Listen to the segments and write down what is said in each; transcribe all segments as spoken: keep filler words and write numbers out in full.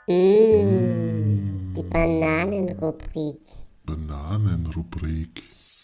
Mmh, die Bananenrubrik. Bananenrubrik.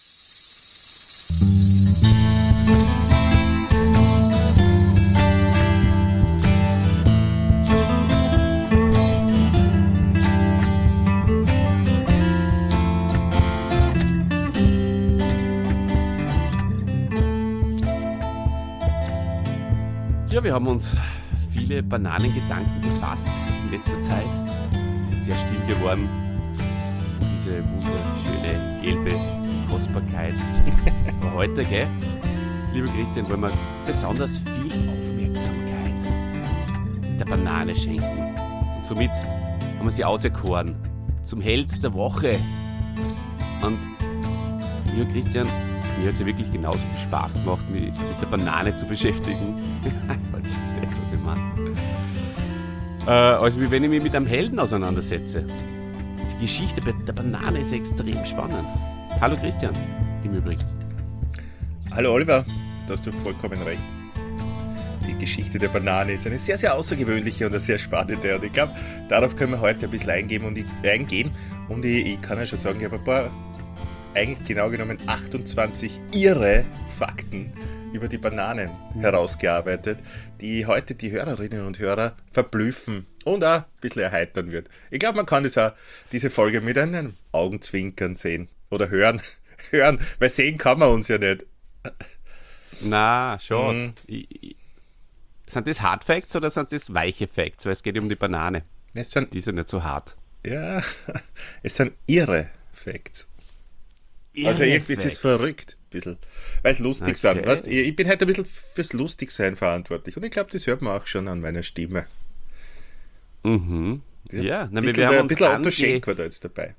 Ja, wir haben uns viele Bananengedanken gefasst in letzter Zeit. Es ist sehr still geworden. Diese wunderschöne gelbe Kostbarkeit. Aber heute, gell, lieber Christian, wollen wir besonders viel Aufmerksamkeit der Banane schenken. Und somit haben wir sie auserkoren zum Held der Woche. Und lieber Christian, mir hat es ja wirklich genauso viel Spaß gemacht, mich mit der Banane zu beschäftigen. Jetzt versteht was ich meine. Äh, also wie wenn ich mich mit einem Helden auseinandersetze. Die Geschichte der Banane ist extrem spannend. Hallo Christian, im Übrigen. Hallo Oliver, da hast du vollkommen recht. Die Geschichte der Banane ist eine sehr, sehr außergewöhnliche und eine sehr spannende. Und ich glaube, darauf können wir heute ein bisschen eingehen. Und ich, eingehen. Und ich, ich kann ja schon sagen, ich habe ein paar, eigentlich genau genommen achtundzwanzig irre Fakten über die Bananen herausgearbeitet, die heute die Hörerinnen und Hörer verblüffen und auch ein bisschen erheitern wird. Ich glaube, man kann das auch, diese Folge mit einem Augenzwinkern sehen oder hören, hören, weil sehen kann man uns ja nicht. Na, schon. Mhm. Ich, ich, sind das Hard Facts oder sind das weiche Facts? Weil es geht um die Banane. Es sind, Die ist ja nicht so hart. ja, es sind irre Facts. Also irgendwie ist es verrückt, ein bisschen. Weil es lustig Okay. sind. Weißt, ich, ich bin heute ein bisschen fürs Lustigsein verantwortlich. Und ich glaube, das hört man auch schon an meiner Stimme. Mhm. Ja, Ja, ein na, bisschen, wir haben der, ein uns bisschen Otto ange- Schenk war da jetzt dabei.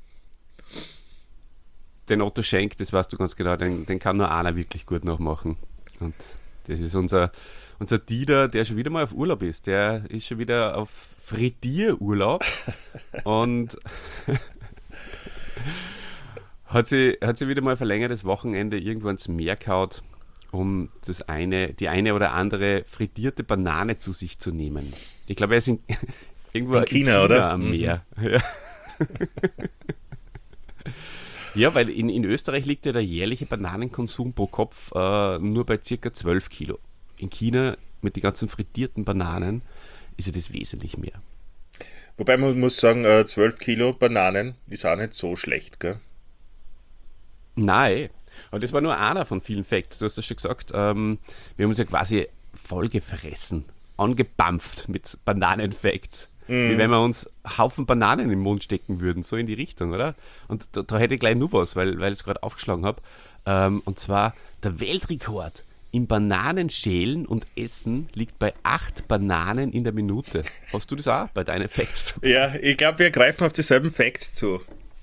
Den Otto Schenk, das weißt du ganz genau, den, den kann nur einer wirklich gut nachmachen. Und das ist unser, unser Dieter, der schon wieder mal auf Urlaub ist. Der ist schon wieder auf Frittierurlaub und hat sie, hat sie wieder mal verlängertes Wochenende irgendwo ins Meer gehaut, um das eine, die eine oder andere frittierte Banane zu sich zu nehmen. Ich glaube, er ist in, irgendwo In China, oder? am Mhm. Meer. Ja. Ja, weil in, in Österreich liegt ja der jährliche Bananenkonsum pro Kopf äh, nur bei circa zwölf Kilo. In China mit den ganzen frittierten Bananen ist ja das wesentlich mehr. Wobei man muss sagen, äh, zwölf Kilo Bananen ist auch nicht so schlecht, gell? Nein, aber das war nur einer von vielen Facts. Du hast das schon gesagt. Ähm, wir haben uns ja quasi vollgefressen, angebampft mit Bananen-Facts. Wie wenn wir uns Haufen Bananen im Mund stecken würden, so in die Richtung, oder? Und da, da hätte ich gleich nur was, weil, weil ich es gerade aufgeschlagen habe. Ähm, und zwar der Weltrekord im Bananenschälen und Essen liegt bei acht Bananen in der Minute. Hast du das auch bei deinen Facts? Ja, ich glaube, wir greifen auf dieselben Facts zu.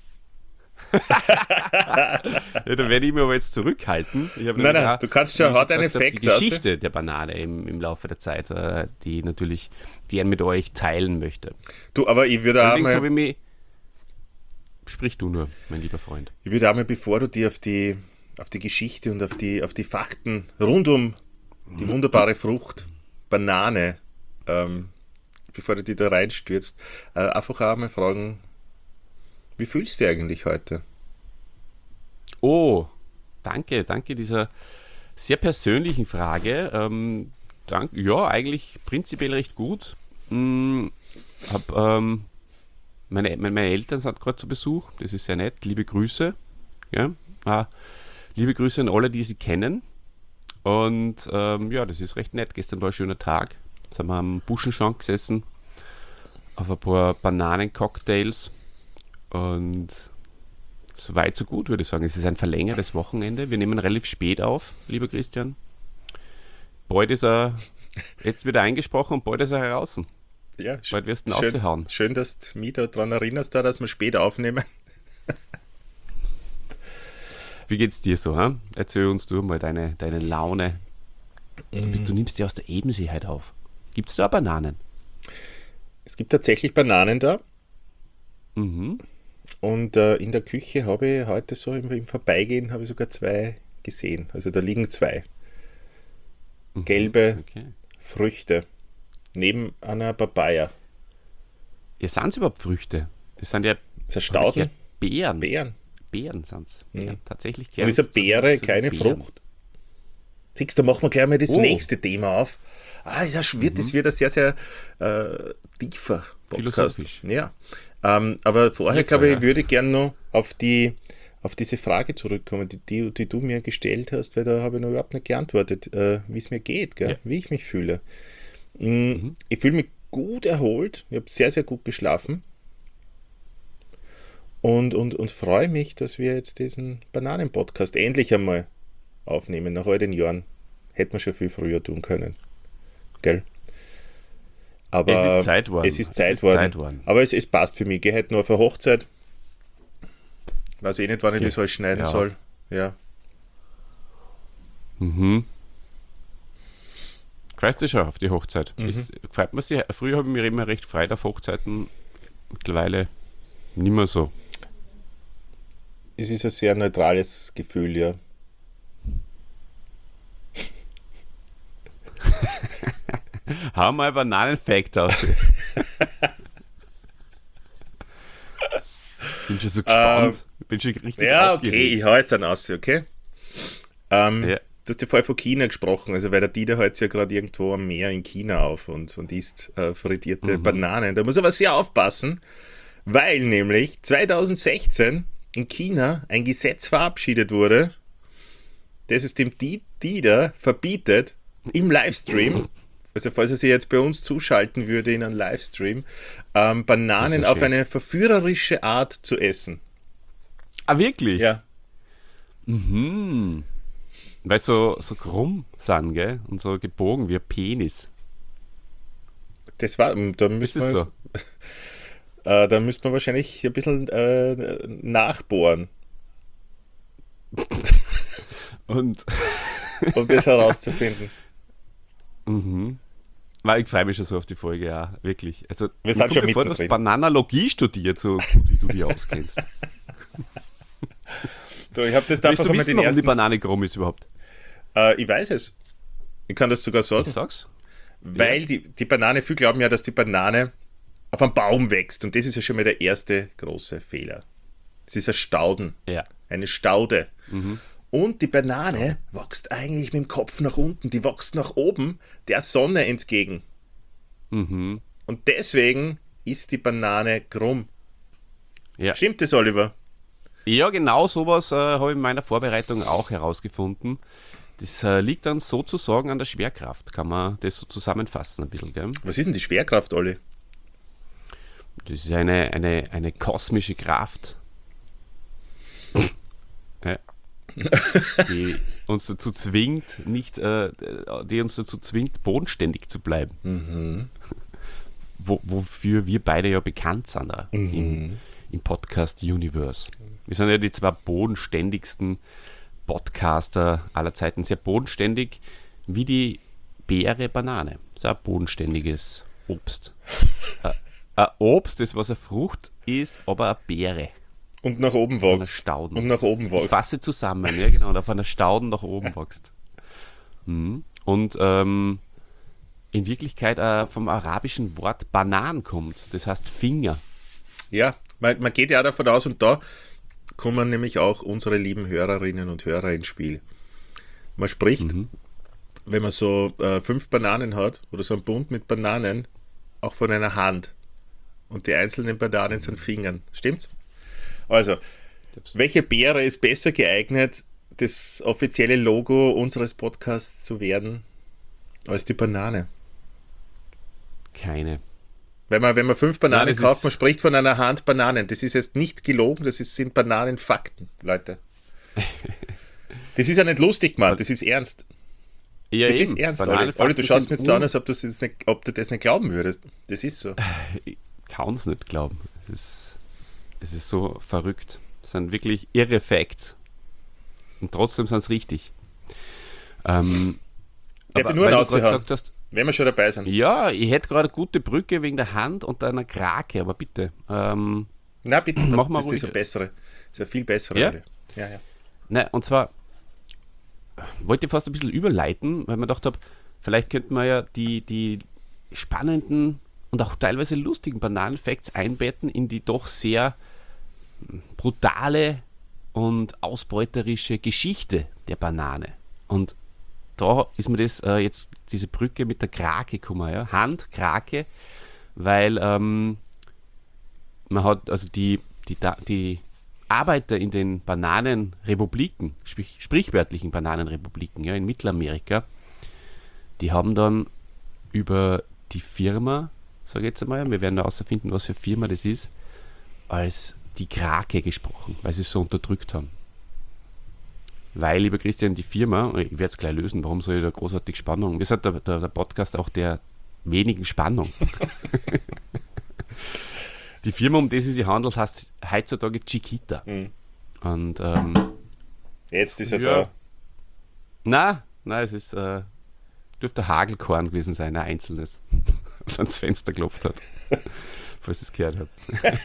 Ja, da werde ich mich aber jetzt zurückhalten. Ich habe Nein, nämlich nein, auch, du kannst schon wie ich hart gesagt deine habe, Facts die raus. Geschichte der Banane im, im Laufe der Zeit, äh, die ich natürlich gern mit euch teilen möchte. Du, aber ich würde auch Allerdings habe mal, ich mich... Sprich du nur, mein lieber Freund. ich würde auch mal, bevor du dir auf die, auf die Geschichte und auf die, auf die Fakten rund um die wunderbare Frucht Banane, ähm, bevor du dich da reinstürzt, äh, einfach auch mal fragen, wie fühlst du dich eigentlich heute? Oh, danke, danke dieser sehr persönlichen Frage. Ähm, dank, ja, eigentlich prinzipiell recht gut. Hm, hab, ähm, meine, meine Eltern sind gerade zu Besuch, das ist sehr nett. Liebe Grüße. Ja? Ah, liebe Grüße an alle, die sie kennen. Und ähm, ja, das ist recht nett. Gestern war ein schöner Tag. Jetzt haben wir am Buschenschank gesessen, auf ein paar Bananencocktails. Und so weit, so gut, würde ich sagen. Es ist ein verlängertes Wochenende. Wir nehmen relativ spät auf, lieber Christian. Bald ist er jetzt wieder eingesprochen und bald ist er heraus. Ja, Bald wirst du ihn schön, raushauen. schön, dass du mich daran erinnerst, da, dass wir spät aufnehmen. Wie geht's dir so? Hm? Erzähl uns du mal deine, deine Laune. Du, bist- du nimmst die aus der Ebensee halt auf. Gibt's da Bananen? Es gibt tatsächlich Bananen da. Mhm. Und äh, in der Küche habe ich heute so im, im Vorbeigehen habe ich sogar zwei gesehen. Also da liegen zwei gelbe Okay. Früchte neben einer Papaya. Ja, sind es überhaupt Früchte? Es sind ja Ist das Stauden? Beeren. Beeren. Beeren sind es. Mhm. Tatsächlich. Und ist eine Beere keine Beeren. Frucht? Siehst du, machen wir gleich mal das Oh. nächste Thema auf. Ah, das wird, das wird ein sehr, sehr äh, tiefer Podcast. Philosophisch. Ja. Ähm, aber vorher, Tiefer, glaube ich, ja. würde ich gerne noch auf die auf diese Frage zurückkommen, die, die, die du mir gestellt hast, weil da habe ich noch überhaupt nicht geantwortet, äh, wie es mir geht, gell? Ja. Wie ich mich fühle. Mm, Mhm. Ich fühle mich gut erholt, ich habe sehr, sehr gut geschlafen und, und, und freue mich, dass wir jetzt diesen Bananen-Podcast endlich einmal aufnehmen, nach all den Jahren. Hätten wir schon viel früher tun können. Gell? Aber Es ist Zeit worden. Es ist Zeit Es ist worden. Zeit worden. Aber es, es passt für mich. Ich gehe heute noch auf eine Hochzeit. Weiß eh nicht, wann ich Ge- das alles schneiden ja. soll. Ja. Mhm. Freust du schon auf die Hochzeit? Mhm. Ist, gefällt mir sehr. Früher habe ich mich immer recht gefreut auf Hochzeiten. Mittlerweile nicht mehr so. Es ist ein sehr neutrales Gefühl, ja. Hau mal Bananen-Fact aus. Bin schon so gespannt. Bin schon richtig Ja, okay, aufgeregt. ich hau jetzt dann aus, okay? Ähm, Ja. Du hast ja vorher von China gesprochen, also weil der Dieter hält ja gerade irgendwo am Meer in China auf und, und isst äh, frittierte Mhm. Bananen. Da muss er aber sehr aufpassen, weil nämlich zweitausendsechzehn in China ein Gesetz verabschiedet wurde, das es dem Di- Dieter verbietet, im Livestream, also falls er sich jetzt bei uns zuschalten würde in einen Livestream, ähm, Bananen Das wär auf schön. eine verführerische Art zu essen. Ah, wirklich? Ja. Mhm. Weil so, so krumm sind, gell? Und so gebogen wie ein Penis. Das war, da Ist müssen das wir, so? äh, da müsste man wahrscheinlich ein bisschen äh, nachbohren, Und um das herauszufinden. mhm. Weil ich freue mich schon so auf die Folge, ja, wirklich. Also, Wir mir sind kommt schon mir vor, du hast mittendrin. Bananalogie studiert, so gut wie du die auskennst. Du, ich habe das da Willst einfach du mal wissen, den warum die ersten. Banane krumm ist überhaupt? Äh, ich weiß es. Ich kann das sogar sagen. Ich sag's. Weil die, die Banane, viele glauben ja, dass die Banane auf einem Baum wächst. Und das ist ja schon mal der erste große Fehler. Es ist ein Stauden, Ja. eine Staude. Und die Banane wächst eigentlich mit dem Kopf nach unten. Die wächst nach oben der Sonne entgegen. Mhm. Und deswegen ist die Banane krumm. Ja. Stimmt das, Oliver? Ja, genau sowas äh, habe ich in meiner Vorbereitung auch herausgefunden. Das äh, liegt dann sozusagen an der Schwerkraft. Kann man das so zusammenfassen ein bisschen, gell? Was ist denn die Schwerkraft, Olli? Das ist eine, eine, eine kosmische Kraft, ja, die uns dazu zwingt, nicht, äh, die uns dazu zwingt, bodenständig zu bleiben. Wo, wofür wir beide ja bekannt sind da im, im Podcast Universe. Wir sind ja die zwei bodenständigsten Podcaster aller Zeiten. Sehr bodenständig wie die Beere Banane. Das ist ein bodenständiges Obst. Äh, Ein Obst, das was eine Frucht ist, aber eine Beere. Und nach oben Von einer wächst. Stauden. Und nach oben Ich wächst. fasse zusammen, ja genau, und auf einer Stauden nach oben wächst. Mhm. Und ähm, in Wirklichkeit äh, vom arabischen Wort Banan kommt. Das heißt Finger. Ja, man, man geht ja auch davon aus, und da kommen nämlich auch unsere lieben Hörerinnen und Hörer ins Spiel. Man spricht, wenn man so äh, fünf Bananen hat oder so ein Bund mit Bananen, auch von einer Hand. Und die einzelnen Bananen sind Fingern. Stimmt's? Also, welche Beere ist besser geeignet, das offizielle Logo unseres Podcasts zu werden, als die Banane? Keine. Wenn man, wenn man fünf Bananen Nein, das kauft, ist- man spricht von einer Hand Bananen. Das ist jetzt nicht gelogen, das ist, sind Bananenfakten, Leute. Das ist ja nicht lustig, Mann, das ist ernst. Ja, Das eben. ist ernst, Olli. Bananenfakten Olli, du schaust sind mir jetzt so an, als ob, du's jetzt nicht, ob du das nicht glauben würdest. Das ist so. Ich kann es nicht glauben. Es ist, es ist so verrückt. Es sind wirklich irre Facts. Und trotzdem sind es richtig. Ähm, Darf aber ich nur weil einen du gerade raushauen? gesagt hast, Wenn wir schon dabei sind. ja, ich hätte gerade eine gute Brücke wegen der Hand und einer Krake, aber bitte. Ähm, Na bitte, Mach mal das ist ruhig. eine bessere. Das ist eine viel bessere. Ja? Olli. Ja, ja. ne, und zwar wollte ich fast ein bisschen überleiten, weil man gedacht habe, vielleicht könnten wir ja die, die spannenden und auch teilweise lustigen Bananen-Facts einbetten in die doch sehr brutale und ausbeuterische Geschichte der Banane. Und da ist mir das äh, jetzt diese Brücke mit der Krake gekommen, ja? Hand, Krake, weil ähm, man hat also die, die, die Arbeiter in den Bananenrepubliken, sprich, sprichwörtlichen Bananenrepubliken, ja, in Mittelamerika, die haben dann über die Firma, sage ich jetzt einmal, wir werden da herausfinden, was für Firma das ist, als die Krake gesprochen, weil sie es so unterdrückt haben. Weil, lieber Christian, die Firma, ich werde es gleich lösen, warum soll ich da großartig Spannung? Wir sind der, der, der Podcast auch der wenigen Spannung. Die Firma, um die es sich handelt, heißt heutzutage Chiquita. Mhm. Und ähm, Jetzt ist er ja. da. Na, na, es ist äh, dürfte ein Hagelkorn gewesen sein, ein einzelnes, das ans Fenster geklopft hat, falls es gehört hat.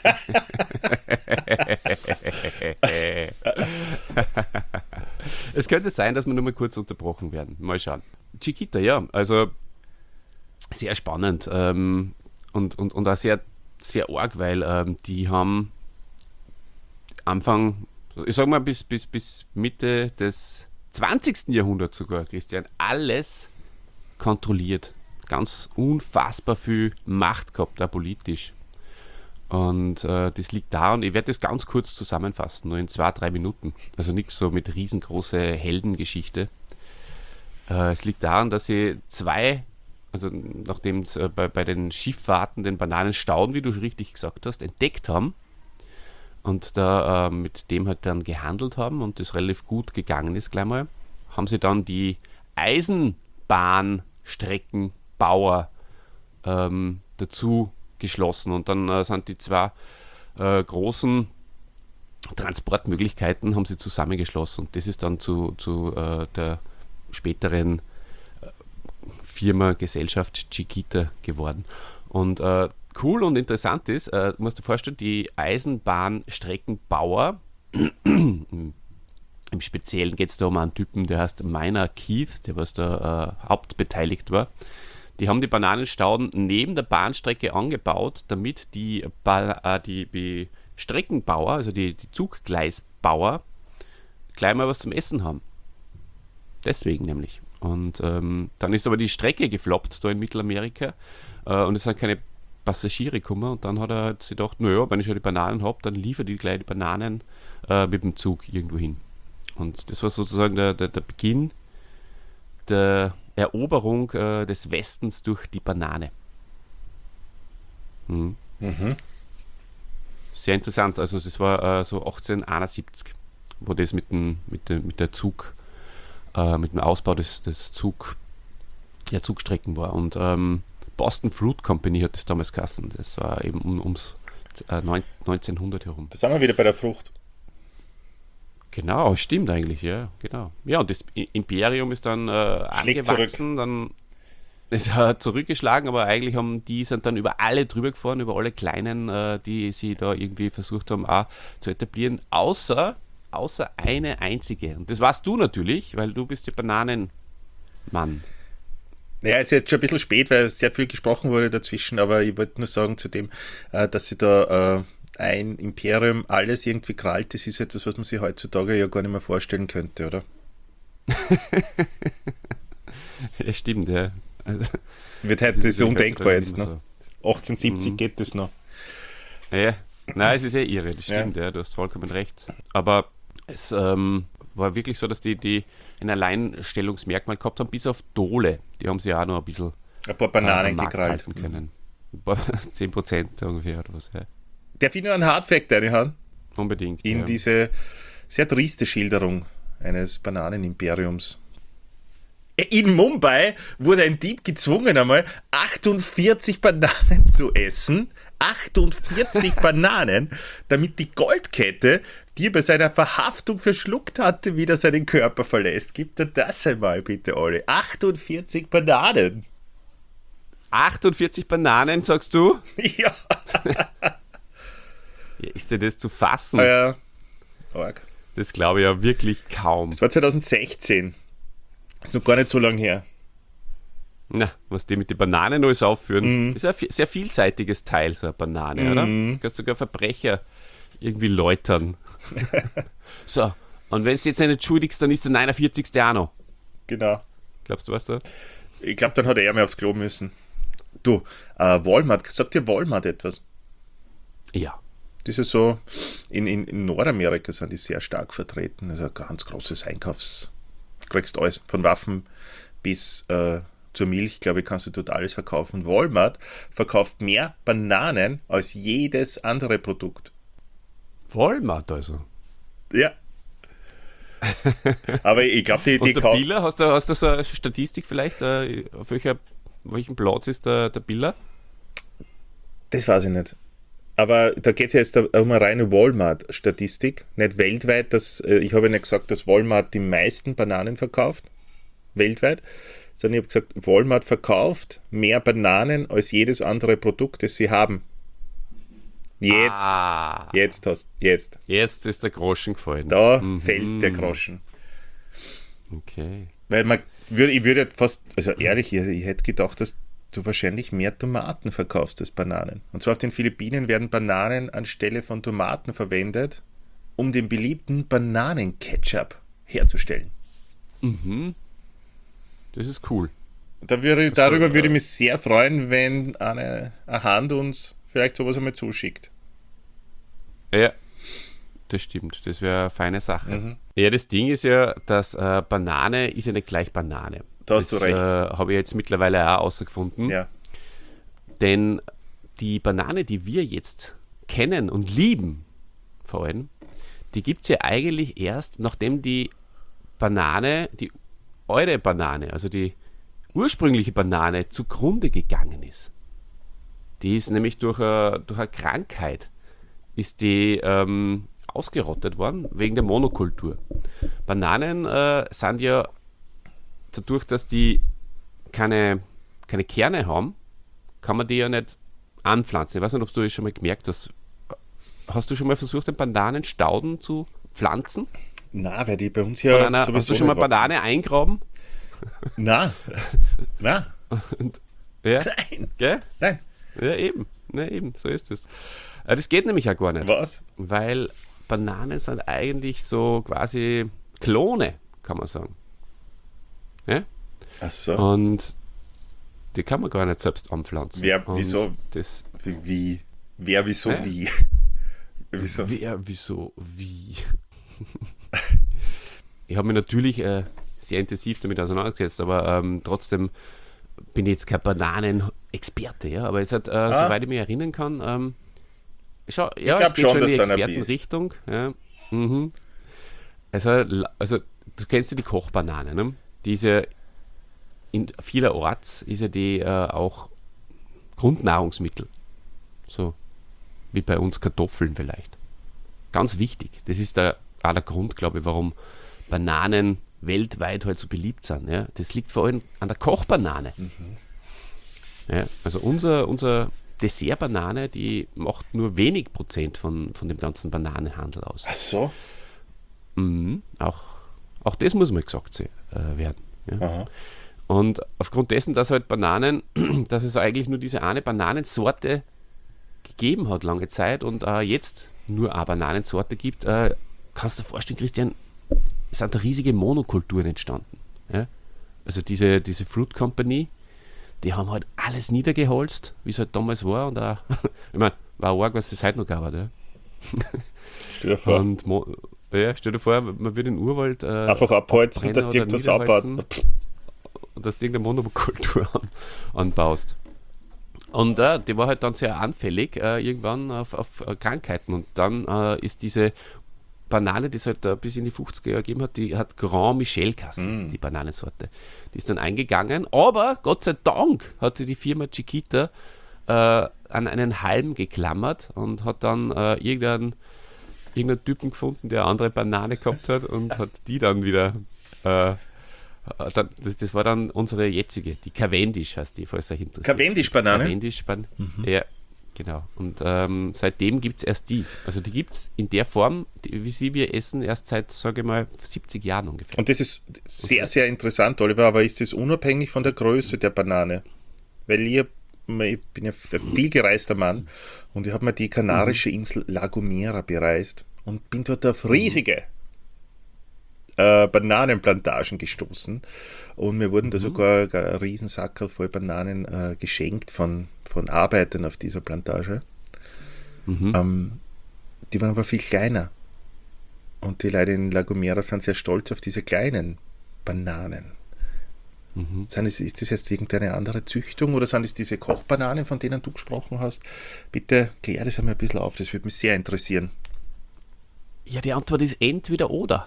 Es könnte sein, dass wir nur mal kurz unterbrochen werden. Mal schauen. Chiquita, ja, also sehr spannend ähm, und, und, und auch sehr, sehr arg, weil ähm, die haben Anfang, ich sag mal bis, bis, bis Mitte des zwanzigsten Jahrhunderts sogar, Christian, alles kontrolliert. Ganz unfassbar viel Macht gehabt, auch politisch. Und äh, das liegt daran, ich werde das ganz kurz zusammenfassen, nur in zwei, drei Minuten. Also nichts so mit riesengroße Heldengeschichte. Äh, es liegt daran, dass sie zwei, also nachdem sie äh, bei, bei den Schifffahrten den Bananenstauden, wie du schon richtig gesagt hast, entdeckt haben und da äh, mit dem halt dann gehandelt haben und das relativ gut gegangen ist gleich mal, haben sie dann die Eisenbahnstreckenbauer ähm, dazu geschlossen und dann äh, sind die zwei äh, großen Transportmöglichkeiten haben sie zusammengeschlossen und das ist dann zu, zu äh, der späteren äh, Firma, Gesellschaft Chiquita geworden. Und äh, cool und interessant ist, äh, du musst dir vorstellen, die Eisenbahnstreckenbauer, im Speziellen geht es da um einen Typen, der heißt Minor Keith, der was da äh, hauptbeteiligt war. Die haben die Bananenstauden neben der Bahnstrecke angebaut, damit die, ba- äh, die, die Streckenbauer, also die, die Zuggleisbauer, gleich mal was zum Essen haben. Deswegen nämlich. Und ähm, dann ist aber die Strecke gefloppt da in Mittelamerika äh, und es sind keine Passagiere gekommen und dann hat er halt sich gedacht, naja, wenn ich schon die Bananen habe, dann liefere ich gleich die Bananen äh, mit dem Zug irgendwo hin. Und das war sozusagen der, der, der Beginn der Eroberung äh, des Westens durch die Banane. Hm. Mhm. Sehr interessant, also es war äh, so achtzehnhunderteinundsiebzig, wo das mit, dem, mit, der, mit der Zug, äh, mit dem Ausbau des, des Zug, der Zugstrecken war. Und ähm, Boston Fruit Company hat das damals geheißen. Das war eben um, ums äh, neunzehnhundert herum. Da sind wir wieder bei der Frucht. Genau, stimmt eigentlich, ja, genau. Ja, und das Imperium ist dann äh, Schlägt angewachsen, zurück. dann es hat zurückgeschlagen, aber eigentlich haben die sind dann über alle drüber gefahren, über alle kleinen, äh, die sie da irgendwie versucht haben, auch zu etablieren, außer, außer eine einzige. Und das warst du natürlich, weil du bist der Bananenmann. Naja, es ist jetzt schon ein bisschen spät, weil sehr viel gesprochen wurde dazwischen, aber ich wollte nur sagen zu dem, äh, dass sie da äh, ein Imperium alles irgendwie krallt, das ist etwas, was man sich heutzutage ja gar nicht mehr vorstellen könnte, oder? Ja, stimmt, ja. Also, Das wird heute, das ist undenkbar jetzt, immer ne? achtzehnhundertsiebzig Mhm. geht das noch. so. Ja, nein, es ist ja irre, das Ja. stimmt, ja. Du hast vollkommen recht. Aber es ähm, war wirklich so, dass die, die ein Alleinstellungsmerkmal gehabt haben, bis auf Dole. Die haben sie auch noch ein bisschen Ein paar äh, Bananen am Markt gekrallt. halten können. Ein paar, zehn Prozent ungefähr oder was, ja. Darf ich nur einen Hardfact reinhauen? Unbedingt. In ja. diese sehr triste Schilderung eines Bananenimperiums. In Mumbai wurde ein Dieb gezwungen, einmal achtundvierzig Bananen zu essen. achtundvierzig Bananen, damit die Goldkette, die er bei seiner Verhaftung verschluckt hatte, wieder seinen Körper verlässt. Gibt er das einmal bitte, Olli? achtundvierzig Bananen. achtundvierzig Bananen, sagst du? Ja. Ja, ist dir das zu fassen? Ah ja. Arg. Das glaube ich ja wirklich kaum. Das war zweitausendsechzehn. Das ist noch gar nicht so lange her. Na, was die mit den Bananen alles aufführen, Mhm. ist ein vi- sehr vielseitiges Teil, so eine Banane, oder? Mhm. Du kannst sogar Verbrecher irgendwie läutern. So, und wenn du jetzt nicht entschuldigst, dann ist der neunundvierzigste auch noch. Genau. Glaubst du, was da? Ich glaube, dann hat er mehr aufs Klo müssen. Du, äh, Walmart, sagt dir Walmart etwas? Ja. Das ist so, in, in, in Nordamerika sind die sehr stark vertreten. Also ein ganz großes Einkaufs... Du kriegst alles, von Waffen bis äh, zur Milch, glaube ich, kannst du dort alles verkaufen. Walmart verkauft mehr Bananen als jedes andere Produkt. Walmart also. Ja. Aber ich glaube, die, die Und der kau- Biller, hast du, hast du so eine Statistik vielleicht? Äh, auf welcher, welchem Platz ist der, der Biller? Das weiß ich nicht. Aber da geht es ja jetzt um eine reine Walmart-Statistik, nicht weltweit. Dass, äh, ich habe ja nicht gesagt, dass Walmart die meisten Bananen verkauft, weltweit, sondern ich habe gesagt, Walmart verkauft mehr Bananen als jedes andere Produkt, das sie haben. Jetzt, Ah, jetzt hast jetzt. jetzt ist der Groschen gefallen. Da Mhm. fällt der Groschen. Okay. Weil man würde, ich würde fast, also ehrlich, ich, ich hätte gedacht, dass du wahrscheinlich mehr Tomaten verkaufst als Bananen. Und zwar auf den Philippinen werden Bananen anstelle von Tomaten verwendet, um den beliebten Bananenketchup herzustellen. Das ist cool. Da würde, darüber würde ich mich sehr freuen, wenn eine, eine Hand uns vielleicht sowas einmal zuschickt. Ja, das stimmt. Das wäre eine feine Sache. Mhm. Ja, das Ding ist ja, dass äh, Banane ist ja nicht gleich Banane. Da hast das, du recht. Äh, habe ich jetzt mittlerweile auch herausgefunden. Ja. Denn die Banane, die wir jetzt kennen und lieben, vor allem, die gibt es ja eigentlich erst, nachdem die Banane, die eure Banane, also die ursprüngliche Banane, zugrunde gegangen ist. Die ist nämlich durch eine, durch eine Krankheit ist die ähm, ausgerottet worden, wegen der Monokultur. Bananen äh, sind ja dadurch, dass die keine, keine Kerne haben, kann man die ja nicht anpflanzen. Ich weiß nicht, ob du das schon mal gemerkt hast. Hast du schon mal versucht, einen Bananenstauden zu pflanzen? Na, weil die bei uns Von ja einer, sowieso hast du schon mal nicht wachsen. Banane eingraben? Na, na, Ja, nein, gell? nein. Ja, eben. Ja, eben, so ist es. Äh, Das geht nämlich auch gar nicht. Was? Weil Bananen sind eigentlich so quasi Klone, kann man sagen. Ja? Ach so. Und die kann man gar nicht selbst anpflanzen. Wer, Und wieso? Das, Wie, wie? Wer, wieso, Hä? wie? Wieso? wer, wieso, wie? Ich habe mich natürlich äh, sehr intensiv damit auseinandergesetzt, aber ähm, trotzdem bin ich jetzt kein Bananenexperte, ja. Aber es hat, äh, Ah. soweit ich mich erinnern kann, ähm, schau, ja, glaub es geht schon, schon in die dass du einer Expertenrichtung. Ja. Mhm. Also, la- also, du kennst ja die Kochbanane, ne? Die ist ja in vielerorts ist ja die äh, auch Grundnahrungsmittel. So wie bei uns Kartoffeln vielleicht. Ganz wichtig. Das ist der, auch der Grund, glaube ich, warum Bananen weltweit halt so beliebt sind. Ja? Das liegt vor allem an der Kochbanane. Ja, also unser, unser Dessertbanane, die macht nur wenig Prozent von, von dem ganzen Bananenhandel aus. Ach so? Mhm. Auch, auch das muss mal gesagt se- äh, werden. Ja? Aha. Und aufgrund dessen, dass halt Bananen, dass es eigentlich nur diese eine Bananensorte gegeben hat lange Zeit und äh, jetzt nur eine Bananensorte gibt, äh, kannst du dir vorstellen, Christian, es sind da riesige Monokulturen entstanden. Ja? Also diese, diese Fruit Company, die haben halt alles niedergeholzt, wie es halt damals war. Und auch, ich meine, war auch arg, was es heute noch gab. Ja? Stell dir vor. Und Mo- ja, stell dir vor, man würde den Urwald äh, Einfach abholzen, abbrennen dass du oder irgendwas abbaut. niederholzen. Und dass du irgendeine Monokultur an, anbaust. Und äh, die war halt dann sehr anfällig äh, irgendwann auf, auf äh, Krankheiten. Und dann äh, ist diese Banane, die es halt äh, bis in die fünfziger Jahre gegeben hat, die hat Grand Michel geheißen, die Bananensorte. Die ist dann eingegangen, aber Gott sei Dank hat sich die Firma Chiquita äh, an einen Halm geklammert und hat dann äh, irgendeinen, irgendeinen Typen gefunden, der eine andere Banane gehabt hat und hat die dann wieder äh, dann, das, das war dann unsere jetzige, die Cavendish heißt die, falls euch interessiert. Cavendish-Banane? Cavendish Ban- ja, Genau. Und ähm, seitdem gibt es erst die. Also die gibt es in der Form, die, wie sie wir essen, erst seit, sage ich mal, siebzig Jahren ungefähr. Und das ist sehr, sehr interessant, Oliver, aber ist das unabhängig von der Größe der Banane? Weil ich, ich bin ja ein viel gereister Mann und ich habe mir die kanarische Insel La Gomera bereist und bin dort auf riesige äh, Bananenplantagen gestoßen. Und mir wurden da Mhm. sogar ein Riesensackerl voll Bananen äh, geschenkt von, von Arbeitern auf dieser Plantage. Mhm. Ähm, die waren aber viel kleiner. Und die Leute in La Gomera sind sehr stolz auf diese kleinen Bananen. Mhm. Sind es, ist das jetzt irgendeine andere Züchtung oder sind es diese Kochbananen, von denen du gesprochen hast? Bitte klär das einmal ein bisschen auf, das würde mich sehr interessieren. Ja, die Antwort ist entweder oder.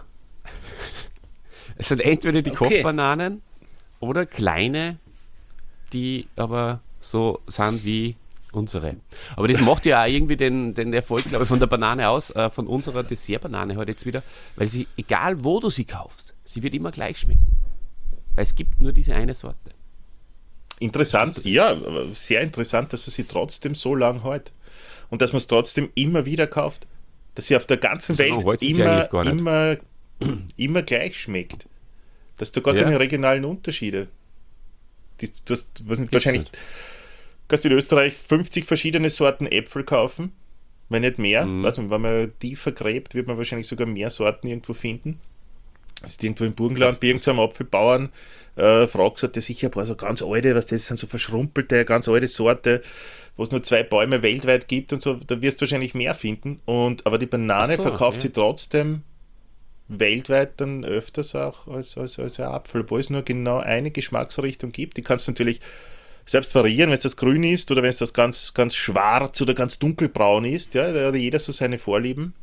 Es sind entweder die Okay. Kochbananen oder kleine, die aber so sind wie unsere. Aber das macht ja auch irgendwie den, den Erfolg, glaube ich, von der Banane aus, äh, von unserer Dessertbanane heute jetzt wieder, weil sie, egal wo du sie kaufst, sie wird immer gleich schmecken. Weil es gibt nur diese eine Sorte. Interessant, ja, aber sehr interessant, dass er sie trotzdem so lang hält. Und dass man es trotzdem immer wieder kauft. Dass sie auf der ganzen So Welt lang hält sie immer, eigentlich gar nicht. immer, immer gleich schmeckt. Dass du gar Ja. keine regionalen Unterschiede. Das, du hast was nicht, Gibt's wahrscheinlich nicht. kannst du in Österreich fünfzig verschiedene Sorten Äpfel kaufen, wenn nicht mehr. Mhm. Also, wenn man tiefer gräbt, wird man wahrscheinlich sogar mehr Sorten irgendwo finden. Das ist irgendwo im Burgenland bei irgendeinem Apfelbauern, äh, fragst, hat der sicher ein paar so ganz alte, was das sind so verschrumpelte, ganz alte Sorte, wo es nur zwei Bäume weltweit gibt und so, da wirst du wahrscheinlich mehr finden. Und, aber die Banane Ach so, verkauft ja. sie trotzdem weltweit dann öfters auch als, als, als ein Apfel, obwohl es nur genau eine Geschmacksrichtung gibt. Die kannst du natürlich selbst variieren, wenn es das grün ist oder wenn es das ganz, ganz schwarz oder ganz dunkelbraun ist. Ja, da hat jeder so seine Vorlieben.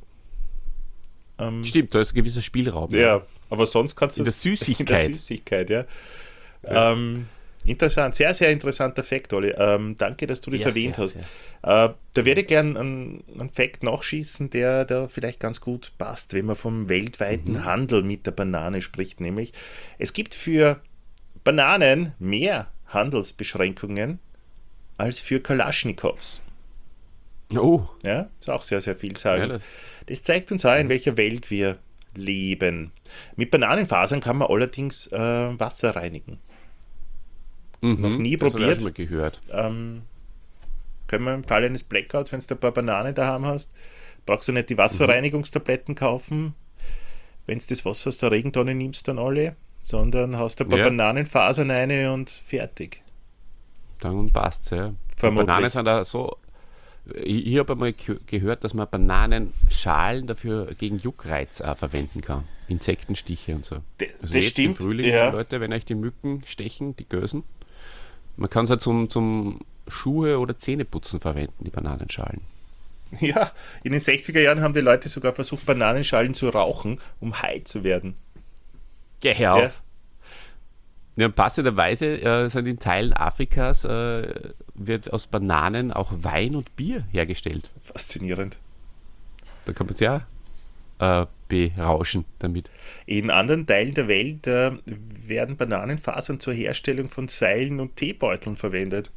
Ähm, Stimmt, da ist ein gewisser Spielraum. ja, aber sonst kannst du In der das- Süßigkeit. In der Süßigkeit, ja. Ähm, interessant, sehr, sehr interessanter Fakt, Olli. Ähm, danke, dass du das Ja, erwähnt sehr, hast. Äh, da werde ich gerne einen, einen Fakt nachschießen, der da vielleicht ganz gut passt, wenn man vom weltweiten Mhm. Handel mit der Banane spricht. Nämlich, es gibt für Bananen mehr Handelsbeschränkungen als für Kalaschnikows. Oh, Ja, ist auch sehr, sehr ja, vielsagend. das, Das zeigt uns auch, in welcher Welt wir leben. Mit Bananenfasern kann man allerdings äh, Wasser reinigen. mhm, Noch nie das hab ich auch probiert. schon mal gehört. Ähm, können wir im Falle eines Blackouts, wenn du ein paar Bananen daheim hast, brauchst du nicht die Wasserreinigungstabletten kaufen, wenn du das Wasser aus der Regentonne nimmst, dann alle, sondern hast ein paar Ja. Bananenfasern rein und fertig. Dann passt's, ja. Vermutlich. Bananen sind da so. Ich, ich habe einmal ge- gehört, dass man Bananenschalen dafür gegen Juckreiz auch verwenden kann. Insektenstiche und so. D- Also das jetzt stimmt, im Frühling, ja. Leute, wenn euch die Mücken stechen, die Gösen, man kann es halt zum, zum Schuhe oder Zähneputzen verwenden, die Bananenschalen. Ja, in den sechziger Jahren haben die Leute sogar versucht, Bananenschalen zu rauchen, um high zu werden. Geh her Ja. auf. Ja, passenderweise äh, sind in Teilen Afrikas äh, wird aus Bananen auch Wein und Bier hergestellt. Faszinierend. Da kann man sich ja äh, berauschen damit. In anderen Teilen der Welt äh, werden Bananenfasern zur Herstellung von Seilen und Teebeuteln verwendet.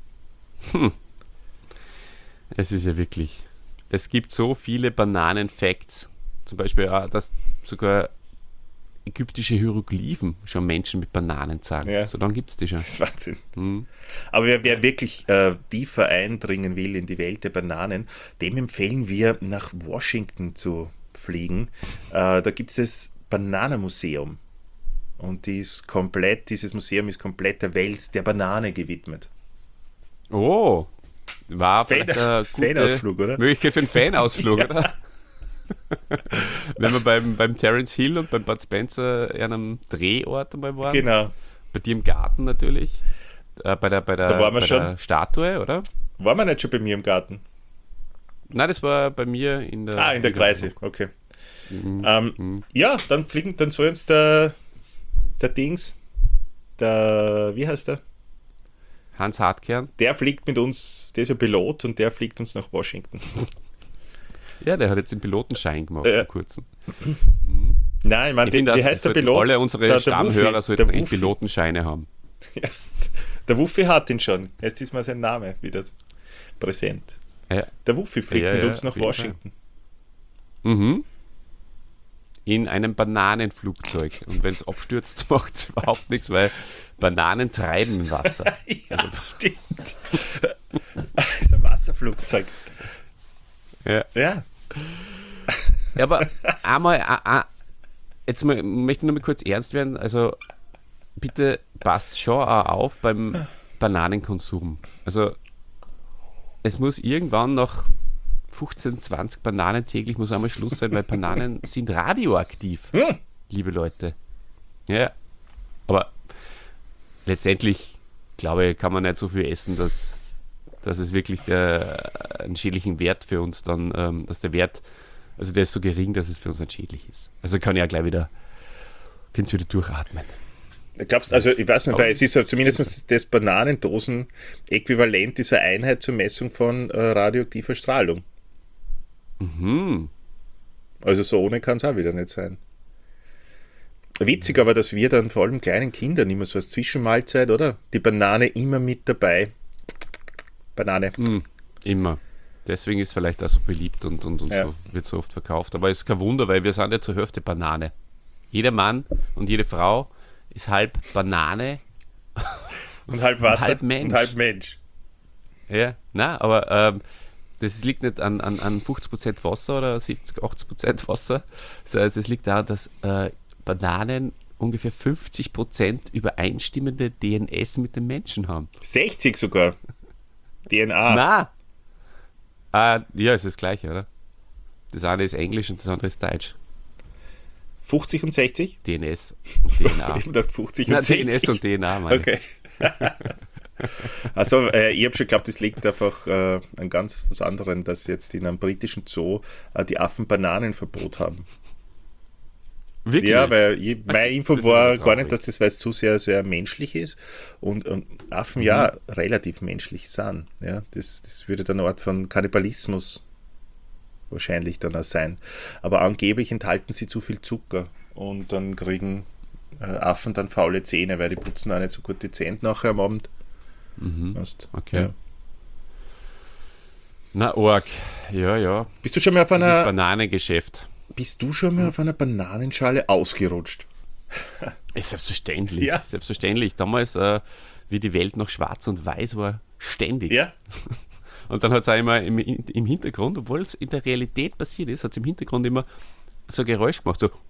Es ist ja wirklich. Es gibt so viele Bananen-Facts. Zum Beispiel, ja, dass sogar ägyptische Hieroglyphen schon Menschen mit Bananen sagen. Ja. So lange gibt es die schon. Das ist Wahnsinn. Mhm. Aber wer, wer wirklich äh, tiefer eindringen will in die Welt der Bananen, dem empfehlen wir, nach Washington zu fliegen. Äh, da gibt es das Bananenmuseum. Und die ist komplett, dieses Museum ist komplett der Welt der Banane gewidmet. Oh, war Fan- vielleicht eine gute Fanausflug, oder? Möglichkeit für einen Fanausflug, Ja. oder? Wenn wir beim, beim Terence Hill und beim Bud Spencer an einem Drehort einmal waren. Genau. Bei dir im Garten natürlich. Äh, bei der, bei der, Da waren wir bei schon. der Statue, oder? Waren wir nicht schon bei mir im Garten? Nein, das war bei mir in der. Ah, in der Kreise, okay. Mhm. Ähm, ja, dann fliegen, dann soll uns der, der Dings, der, wie heißt der? Hans Hartkern. Der fliegt mit uns, der ist ja Pilot und der fliegt uns nach Washington. Ja, der hat jetzt den Pilotenschein gemacht Ja. vor kurzem. Nein, ich meine, Ich finde, wie das heißt der sollten Pilot? alle unsere Der- der Stammhörer Wuffi, sollten der eigentlich Wuffi. Pilotenscheine haben. Ja, der Wuffi hat ihn schon. Jetzt ist mal sein Name wieder. präsent. Ja. Der Wuffi fliegt Ja, mit ja, uns nach auf jeden Washington. Mhm. In einem Bananenflugzeug. Und wenn es abstürzt, macht es überhaupt nichts, weil Bananen treiben im Wasser. Ja, stimmt. Das ist ein Wasserflugzeug. Ja. Ja. Ja, aber einmal, a- a- jetzt mal, möchte ich noch mal kurz ernst werden. Also bitte passt schon auch auf beim Bananenkonsum. Also es muss irgendwann nach fünfzehn, zwanzig Bananen täglich muss einmal Schluss sein, weil Bananen sind radioaktiv, Hm. liebe Leute. Ja, aber letztendlich, glaube ich, kann man nicht so viel essen, dass, dass es wirklich äh, einen schädlichen Wert für uns dann, ähm, dass der Wert, also der ist so gering, dass es für uns nicht schädlich ist. Also kann ich ja gleich wieder, kannst wieder durchatmen. Glaubst also, ich weiß nicht, Aber weil es ist ja zumindest das Bananendosen-Äquivalent dieser Einheit zur Messung von äh, radioaktiver Strahlung. Mhm. Also so ohne kann es auch wieder nicht sein. Witzig aber, dass wir dann vor allem kleinen Kindern immer so als Zwischenmahlzeit, oder? Die Banane immer mit dabei. Banane. Mhm. Immer. Deswegen ist vielleicht auch so beliebt und, und, und Ja. so wird so oft verkauft. Aber es ist kein Wunder, weil wir sind ja zur Hälfte Banane. Jeder Mann und jede Frau ist halb Banane. Und halb Wasser halb Mensch. und halb Mensch. Ja, na, aber ähm, das liegt nicht an, an, an fünfzig Prozent Wasser oder siebzig, achtzig Prozent Wasser. Das heißt, es liegt daran, dass äh, Bananen ungefähr fünfzig Prozent übereinstimmende D N S mit den Menschen haben. sechzig sogar. D N A. Na! Ah, ja, ist das gleiche, oder? Das eine ist Englisch und das andere ist Deutsch. fünfzig und sechzig? D N S und D N A. Ich dachte fünfzig und Na, D N sechzig. S und D N A, meine ich. Okay. Also, äh, ich habe schon geglaubt, das liegt einfach äh, an ganz was anderem, dass jetzt in einem britischen Zoo äh, die Affen Bananenverbot haben. Wirklich? Ja, weil ich, meine Info Das ist war aber gar nicht, traurig. dass das, weil es zu sehr, sehr menschlich ist und, und Affen Mhm. ja relativ menschlich sind. Ja, das, das würde dann eine Art von Kannibalismus wahrscheinlich dann auch sein. Aber angeblich enthalten sie zu viel Zucker und dann kriegen äh, Affen dann faule Zähne, weil die putzen auch nicht so gut die Zähne nachher am Abend. Mhm. Weißt, Okay. ja. Na, Org. Ja, ja. Bist du schon mal auf Das ist einer, Bananengeschäft. bist du schon mal auf einer Bananenschale ausgerutscht? Ist selbstverständlich. Ja. Selbstverständlich. Damals, äh, wie die Welt noch schwarz und weiß war, ständig. Ja? Und dann hat es auch immer im, im Hintergrund, obwohl es in der Realität passiert ist, hat es im Hintergrund immer so ein Geräusch gemacht. So,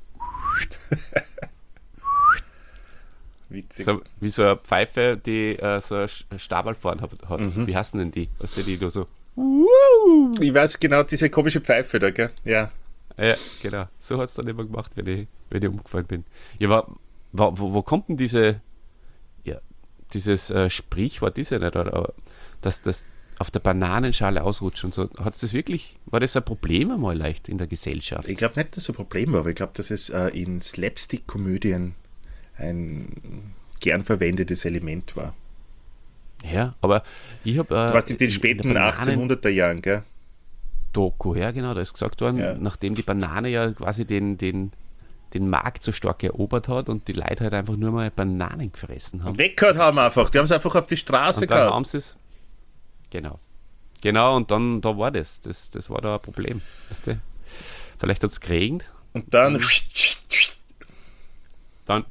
Witzig. so wie so eine Pfeife, die äh, so ein Stabal vorne hat. hat. Mhm. Wie heißen denn die? Weißt du, die da so. Ich weiß genau, diese komische Pfeife da, gell? Ja. Ja, genau. So hat es dann immer gemacht, wenn ich, wenn ich umgefallen bin. Ja, war, war, wo, wo kommt denn diese, ja, dieses äh, Sprichwort, ist ja nicht, oder, dass das auf der Bananenschale ausrutscht und so. Hat es das wirklich, war das ein Problem einmal leicht in der Gesellschaft? Ich glaube nicht, dass es ein Problem war, aber ich glaube, dass es äh, in Slapstick-Komödien ein gern verwendetes Element war. Ja, aber ich habe. Äh, Was in den der späten Bananen- achtzehnhunderter Jahren, gell? Doku, ja genau, da ist gesagt worden, Ja. nachdem die Banane ja quasi den, den, den Markt so stark erobert hat und die Leute halt einfach nur mal Bananen gefressen haben. Weggehört haben einfach. Die haben es einfach auf die Straße Und dann gehabt. haben sie es. Genau. Genau, und dann da war das. Das, das war da ein Problem. Weißt du? Vielleicht hat es geregnet, Und dann. dann.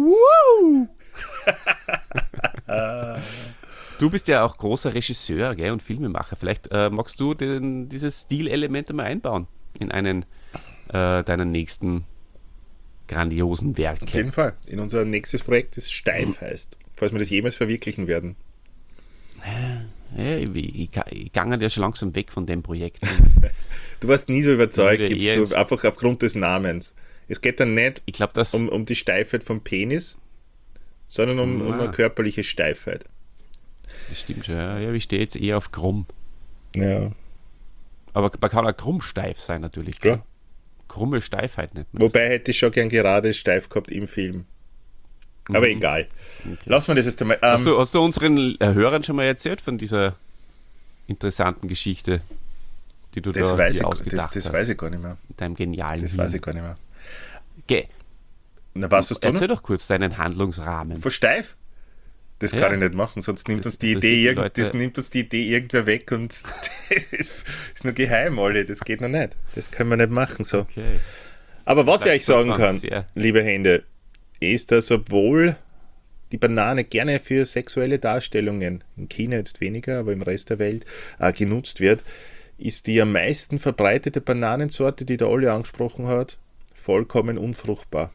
Du bist ja auch großer Regisseur, gell, und Filmemacher. Vielleicht äh, magst du den, dieses Stilelement mal einbauen in einen äh, deiner nächsten grandiosen Werke. Auf jeden Fall. In unser nächstes Projekt, das Steif heißt. Falls wir das jemals verwirklichen werden. Ja, ich, ich, ich gange ja schon langsam weg von dem Projekt. Du warst nie so überzeugt, Würde gibst eher du ins- einfach aufgrund des Namens. Es geht dann nicht Ich glaube, dass. um, um die Steifheit vom Penis, sondern um, um Na. eine körperliche Steifheit. Das stimmt schon. Ja, Ja, ich stehe jetzt eher auf krumm. Ja. Aber man kann auch krumm steif sein, natürlich. Klar. Krumme Steifheit nicht. Wobei hätte ich schon gern gerade steif gehabt im Film. Aber egal. Lass mal das jetzt einmal. Ähm, Hast du, hast du unseren äh, Hörern schon mal erzählt von dieser interessanten Geschichte, die du das da weiß dir ich, ausgedacht das, das hast? weiß ich gar nicht mehr. Mit deinem genialen Das Hirn. weiß ich gar nicht mehr. Geh, Na, was hast du erzähl noch? doch kurz deinen Handlungsrahmen. Von steif? Das Ja. kann ich nicht machen, sonst nimmt Das uns die interessiert Idee, die irgend, Leute. das nimmt uns die Idee irgendwer weg und das ist, ist nur geheim, alle. Das geht noch nicht. Das können wir nicht machen so. Okay. Aber was ich Bleibt euch sagen spannend, kann, sehr. liebe Hände, ist, dass obwohl die Banane gerne für sexuelle Darstellungen, in China jetzt weniger, aber im Rest der Welt äh, genutzt wird, ist die am meisten verbreitete Bananensorte, die der Olli angesprochen hat, vollkommen unfruchtbar.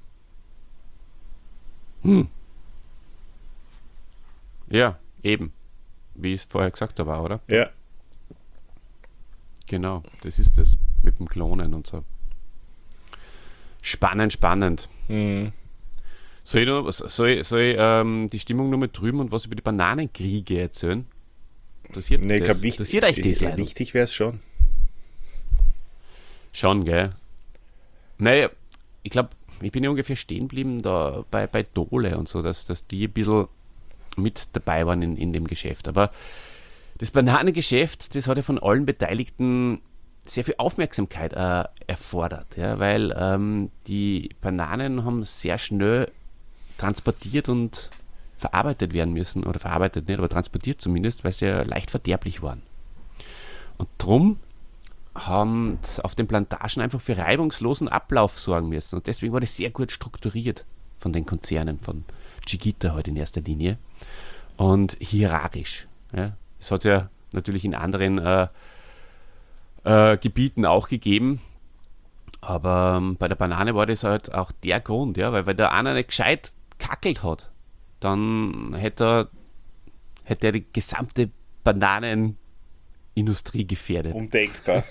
Hm. Ja, eben. Wie ich es vorher gesagt habe, oder? Ja, Genau, das ist es. Mit dem Klonen und so. Spannend, spannend. mhm. Soll ich, noch, soll ich, soll ich ähm, die Stimmung noch mal drüben und was über die Bananenkriege erzählen? Interessiert, Nee, ich das? glaube, wichtig, Interessiert euch das, Leute? wichtig wäre es schon. Schon, gell? Naja, ich glaube, ich bin ja ungefähr stehen geblieben da bei, bei Dole und so, dass, dass die ein bisschen mit dabei waren in, in dem Geschäft. Aber das Bananengeschäft, das hat ja von allen Beteiligten sehr viel Aufmerksamkeit äh, erfordert, ja, weil ähm, die Bananen haben sehr schnell transportiert und verarbeitet werden müssen, oder verarbeitet nicht, aber transportiert zumindest, weil sie ja leicht verderblich waren. Und drum haben sie auf den Plantagen einfach für reibungslosen Ablauf sorgen müssen. Und deswegen war das sehr gut strukturiert von den Konzernen, von Chiquita halt in erster Linie. Und hierarchisch. Ja. Das hat es ja natürlich in anderen äh, äh, Gebieten auch gegeben. Aber ähm, bei der Banane war das halt auch der Grund, ja, weil, weil der einer nicht gescheit kackelt hat, dann hätte er, hätte er die gesamte Bananenindustrie gefährdet. Undenkbar.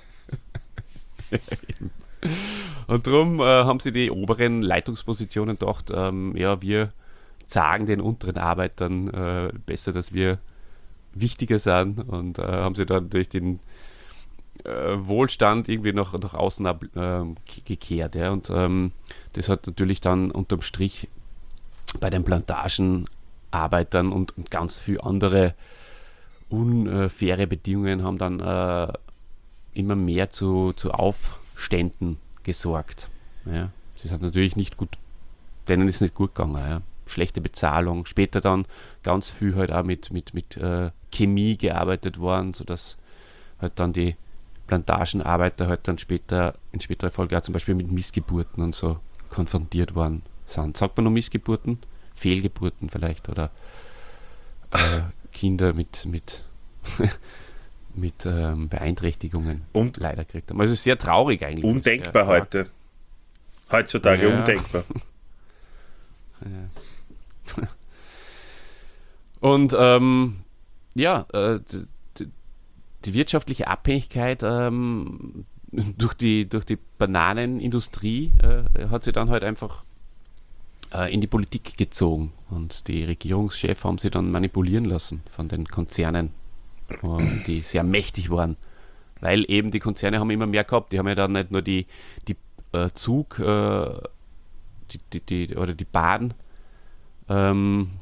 Und darum äh, haben sie die oberen Leitungspositionen gedacht, ähm, ja, wir sagen den unteren Arbeitern äh, besser, dass wir wichtiger sind, und äh, haben sie dann durch den äh, Wohlstand irgendwie nach, nach außen ab, äh, gekehrt. Ja. Und ähm, das hat natürlich dann unterm Strich bei den Plantagenarbeitern und, und ganz viele andere unfaire Bedingungen haben dann äh, immer mehr zu, zu Aufständen gesorgt. Ja. Es ist halt natürlich nicht gut, denen ist nicht gut gegangen. Ja. Schlechte Bezahlung, später dann ganz viel halt auch mit, mit, mit äh, Chemie gearbeitet worden, sodass halt dann die Plantagenarbeiter halt dann später, in späterer Folge auch zum Beispiel mit Missgeburten und so konfrontiert worden sind. Sagt man noch Missgeburten? Fehlgeburten vielleicht, oder äh, Kinder mit, mit, mit ähm, Beeinträchtigungen Und leider gekriegt haben. Also sehr traurig eigentlich. undenkbar Sehr, heute. Heutzutage Ja. undenkbar. Ja. Und ähm, ja, äh, die, die, die wirtschaftliche Abhängigkeit ähm, durch, die, durch die Bananenindustrie äh, hat sie dann halt einfach äh, in die Politik gezogen, und die Regierungschefs haben sie dann manipulieren lassen von den Konzernen, äh, die sehr mächtig waren, weil eben die Konzerne haben immer mehr gehabt. Die haben ja dann nicht nur die, die äh, Zug äh, die, die, die, oder die Bahn ähm,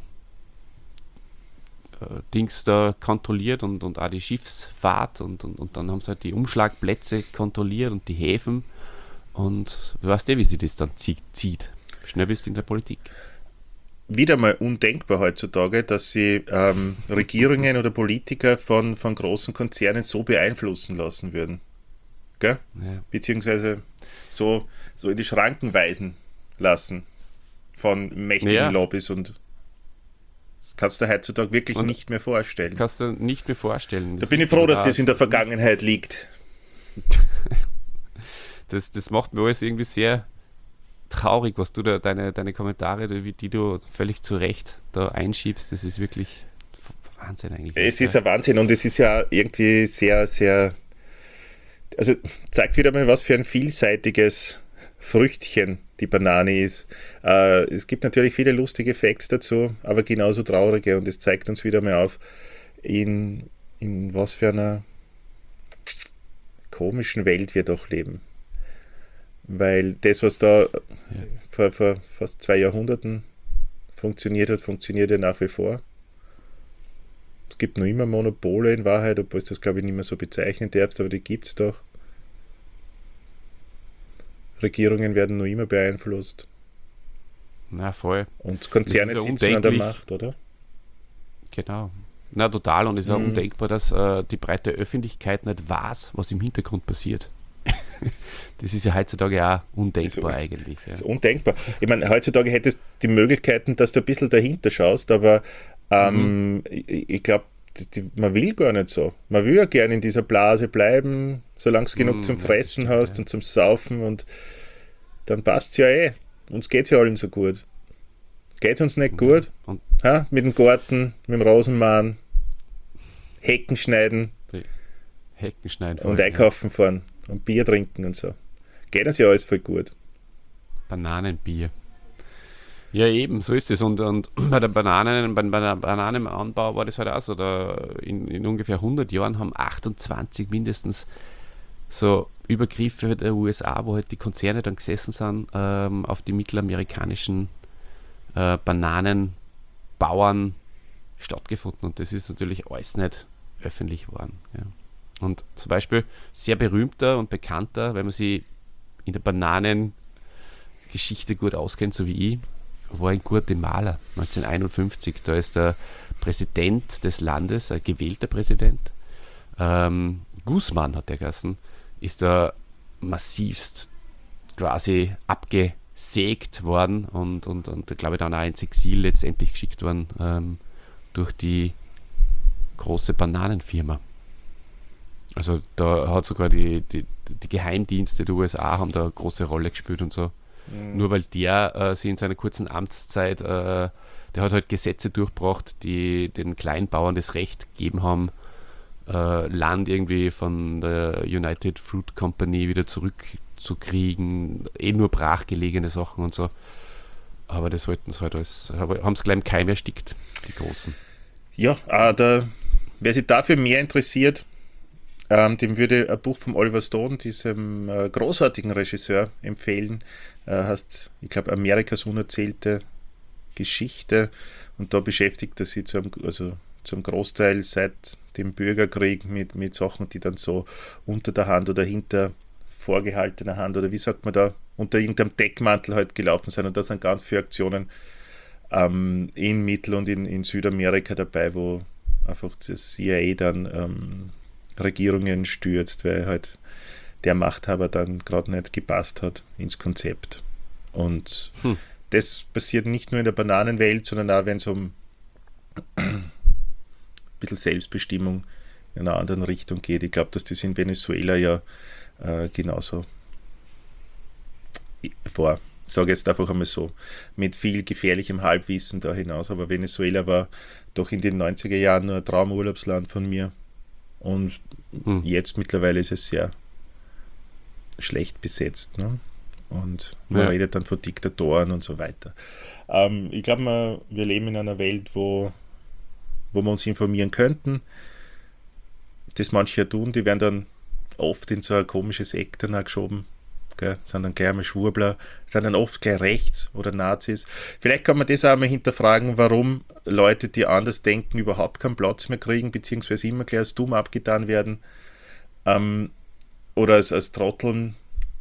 äh, Dings da kontrolliert, und, und auch die Schiffsfahrt, und, und, und dann haben sie halt die Umschlagplätze kontrolliert und die Häfen, und du weißt ja, wie sie das dann zieht. zieht. Schnell bist du in der Politik. Wieder mal undenkbar heutzutage, dass sie ähm, Regierungen oder Politiker von, von großen Konzernen so beeinflussen lassen würden. Gell? Ja. Beziehungsweise so, so in die Schranken weisen lassen von mächtigen Ja. Lobbys, und das kannst du heutzutage wirklich Und- nicht mehr vorstellen. Kannst du nicht mehr vorstellen. Da bin ich froh, dass das in der Vergangenheit. Vergangenheit liegt. Das, das macht mir alles irgendwie sehr traurig, was du da, deine, deine Kommentare, die, die du völlig zu Recht da einschiebst. Das ist wirklich Wahnsinn eigentlich. Es ist ein Wahnsinn, und es ist ja irgendwie sehr, sehr, also zeigt wieder mal, was für ein vielseitiges Früchtchen die Banane ist. Äh, es gibt natürlich viele lustige Facts dazu, aber genauso traurige, und es zeigt uns wieder mal auf, in, in was für einer komischen Welt wir doch leben. Weil das, was da vor, vor fast zwei Jahrhunderten funktioniert hat, funktioniert ja nach wie vor. Es gibt noch immer Monopole in Wahrheit, obwohl es das, glaube ich, nicht mehr so bezeichnen darfst, aber die gibt es doch. Regierungen werden noch immer beeinflusst. Na voll. Und Konzerne Das ist ja sitzen an der undenklich. Macht, oder? Genau. Na, total. Und es ist auch Mhm. undenkbar, dass äh, die breite Öffentlichkeit nicht weiß, was im Hintergrund passiert. Das ist ja heutzutage auch undenkbar So. eigentlich. Ja. Das ist undenkbar. Ich meine, heutzutage hättest du die Möglichkeiten, dass du ein bisschen dahinter schaust, aber ähm, ich, ich glaube, man will gar nicht so. Man will ja gerne in dieser Blase bleiben, solange du genug Mm, zum ja, Fressen das stimmt, hast ja. und zum Saufen und dann passt es ja eh. Uns geht es ja allen so gut. Geht es uns nicht gut? Und Ha? Mit dem Garten, mit dem Rosenmann, Hecken schneiden die Hecken schneiden und vor allem, ja. einkaufen fahren und Bier trinken und so. Geht uns ja alles voll gut. Bananenbier. Ja, eben, so ist es. Und, und bei der Bananen, bei, bei der Bananenanbau war das halt auch so. Da in, in ungefähr hundert Jahren haben achtundzwanzig mindestens so Übergriffe der U S A, wo halt die Konzerne dann gesessen sind, ähm, auf die mittelamerikanischen äh, Bananenbauern stattgefunden. Und das ist natürlich alles nicht öffentlich geworden. Ja. Und zum Beispiel sehr berühmter und bekannter, wenn man sich in der Bananengeschichte gut auskennt, so wie ich, war in Guatemala neunzehnhunderteinundfünfzig. Da ist der Präsident des Landes, ein gewählter Präsident, ähm, Guzman hat der geheißen, ist da massivst quasi abgesägt worden und, und, und glaube ich dann auch ins Exil letztendlich geschickt worden ähm, durch die große Bananenfirma. Also da hat sogar die, die, die Geheimdienste der U S A haben da eine große Rolle gespielt und so. Nur weil der äh, sie in seiner kurzen Amtszeit, äh, der hat halt Gesetze durchgebracht, die den Kleinbauern das Recht gegeben haben, äh, Land irgendwie von der United Fruit Company wieder zurückzukriegen, eh nur brachgelegene Sachen und so. Aber das wollten sie halt alles, haben sie gleich im Keim erstickt, die Großen. Ja, äh, der, wer sich dafür mehr interessiert, ähm, dem würde ein Buch von Oliver Stone, diesem äh, großartigen Regisseur, empfehlen. Äh, heißt, ich glaube, Amerikas unerzählte Geschichte. Und da beschäftigt er sich zu einem, also zum Großteil seit dem Bürgerkrieg mit, mit Sachen, die dann so unter der Hand oder hinter vorgehaltener Hand oder wie sagt man da, unter irgendeinem Deckmantel halt gelaufen sind. Und da sind ganz viele Aktionen ähm, in Mittel- und in, in Südamerika dabei, wo einfach das C I A dann ähm, Regierungen stürzt, weil halt der Machthaber dann gerade nicht gepasst hat ins Konzept. Und Hm. das passiert nicht nur in der Bananenwelt, sondern auch, wenn es um ein bisschen Selbstbestimmung in einer anderen Richtung geht. Ich glaube, dass das in Venezuela ja äh, genauso vor. Ich sage jetzt einfach einmal so, mit viel gefährlichem Halbwissen da hinaus, aber Venezuela war doch in den neunziger Jahren nur ein Traumurlaubsland von mir und Hm. jetzt mittlerweile ist es sehr schlecht besetzt, ne? Und man Ja. redet dann von Diktatoren und so weiter. Ähm, ich glaube, wir, wir leben in einer Welt, wo, wo wir uns informieren könnten. Das manche ja tun, die werden dann oft in so ein komisches Eck dann auch geschoben. Gell? Sind dann gleich einmal Schwurbler, sind dann oft gleich rechts oder Nazis. Vielleicht kann man das auch mal hinterfragen, warum Leute, die anders denken, überhaupt keinen Platz mehr kriegen, beziehungsweise immer gleich als dumm abgetan werden ähm, oder als, als Trotteln.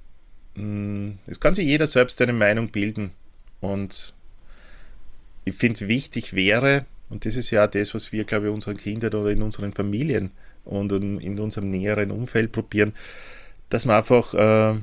Mm, Es kann sich jeder selbst eine Meinung bilden und ich finde, wichtig wäre, und das ist ja auch das, was wir, glaube ich, unseren Kindern oder in unseren Familien und in in unserem näheren Umfeld probieren, dass man einfach äh,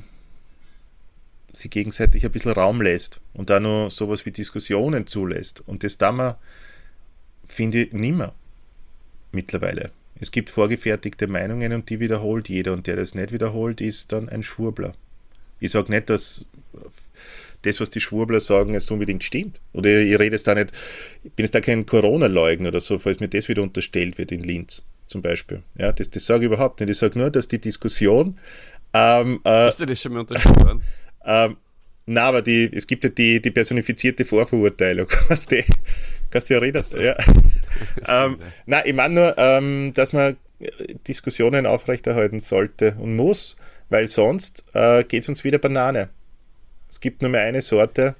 sich gegenseitig ein bisschen Raum lässt und da noch sowas wie Diskussionen zulässt. Und das tun wir, finde ich, nimmer mittlerweile. Es gibt vorgefertigte Meinungen und die wiederholt jeder und der das nicht wiederholt, ist dann ein Schwurbler. Ich sage nicht, dass das, was die Schwurbler sagen, jetzt unbedingt stimmt. Oder ich rede jetzt da nicht, ich bin jetzt da kein Corona-Leugner oder so, falls mir das wieder unterstellt wird in Linz zum Beispiel. Ja, das, das sage ich überhaupt nicht. Ich sage nur, dass die Diskussion ähm, äh, Hast du das schon mal unterschrieben worden? ähm, na, aber die, es gibt ja die, die personifizierte Vorverurteilung. Kannst du kannst du ja reden? Ja. ähm, na, ich meine nur, ähm, dass man Diskussionen aufrechterhalten sollte und muss, weil sonst äh, geht es uns wieder Banane. Es gibt nur mehr eine Sorte,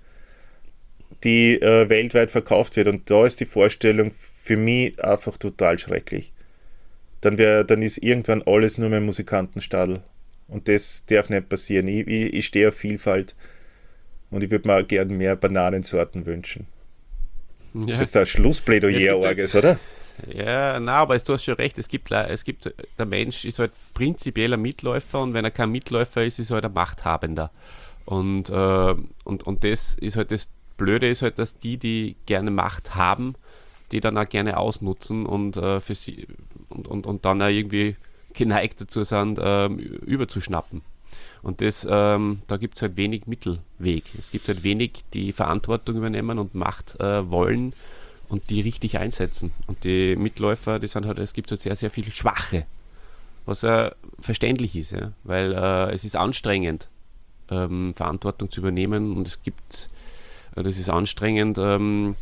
die äh, weltweit verkauft wird und da ist die Vorstellung für mich einfach total schrecklich. Dann, wär, dann ist irgendwann alles nur mehr Musikantenstadel. Und das darf nicht passieren. Ich, ich, ich stehe auf Vielfalt und ich würde mir auch gerne mehr Bananensorten wünschen. Ja. Das ist ein Schlussplädoyer, Es gibt Orges, jetzt- oder? Ja, na, aber du hast schon recht, es gibt, le- es gibt, der Mensch ist halt prinzipiell ein Mitläufer und wenn er kein Mitläufer ist, ist er halt ein Machthabender. Und, äh, und, und das ist halt das Blöde ist halt, dass die, die gerne Macht haben, die dann auch gerne ausnutzen und äh, für sie und, und, und dann auch irgendwie geneigt dazu sind, ähm, überzuschnappen. Und das, ähm, da gibt es halt wenig Mittelweg. Es gibt halt wenig, die Verantwortung übernehmen und Macht äh, wollen und die richtig einsetzen. Und die Mitläufer, die sind halt, es gibt halt sehr, sehr viele Schwache, was äh, verständlich ist, ja? Weil äh, es ist anstrengend, ähm, Verantwortung zu übernehmen und es gibt, äh, das ist anstrengend, ähm,